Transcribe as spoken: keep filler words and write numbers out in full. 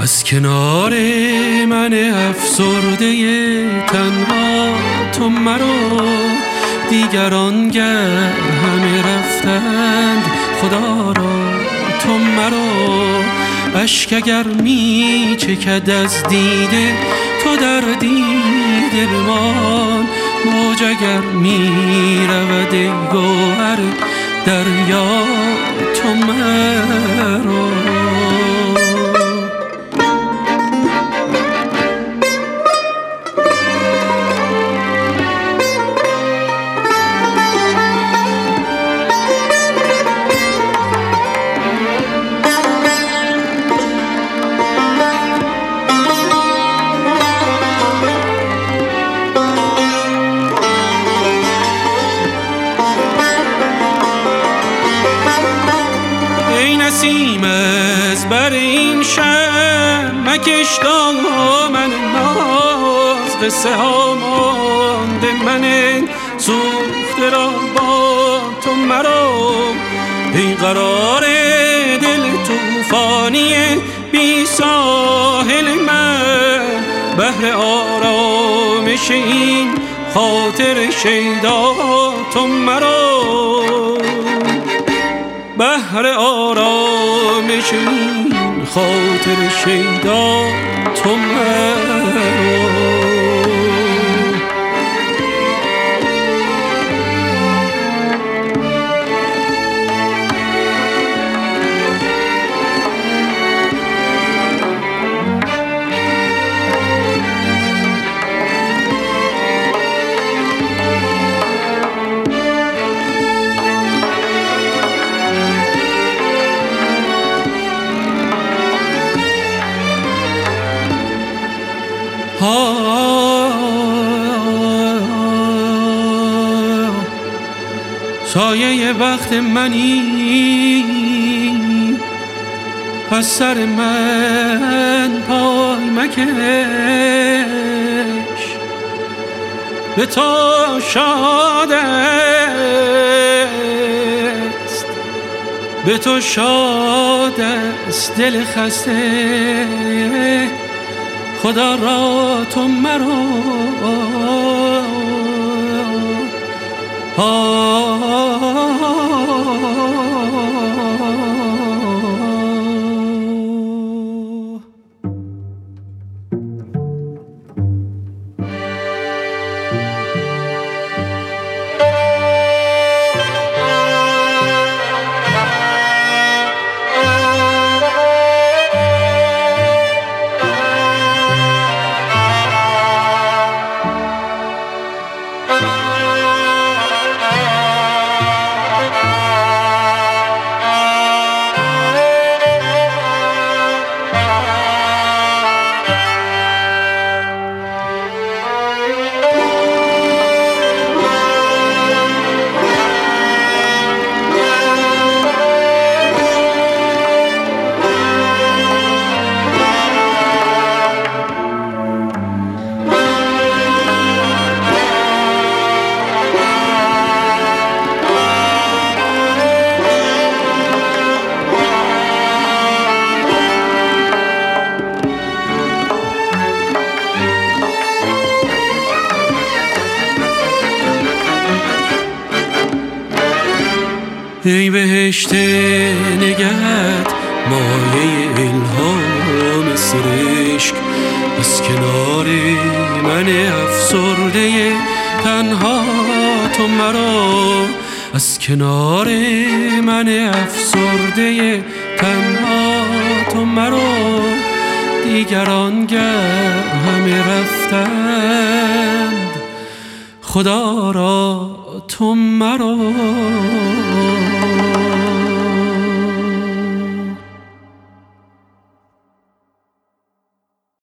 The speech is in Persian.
از کنار من افسرده تنها تو مرا، دیگران گر همه رفتند خدا را تو مرا. اشک اگر می چکد از دیده تو در دیده بمان، موج اگر می رود ای گوهر دریا تو مرا. نسیم از بر این شهر مکش دامن ناز، قصه ها مانده من سوخته را با تو مرا. ای قرار دل طوفانی بی ساحل من، بهر آرامش این خاطر شیدا تو مرا. بهر آرامش این خاطر شیدا تو مرا. سایه وقت منی از سر من پای مکش، به تو شاد است به تو شاد است دل خسته، خدا را تو مرا. ای بهشت نگهت مایه الهام سرشک، از کنار من افسرده تنها تو مرا. از کنار من افسرده تنها تو مرا، دیگران گر همه رفتند خدا را تو مرا.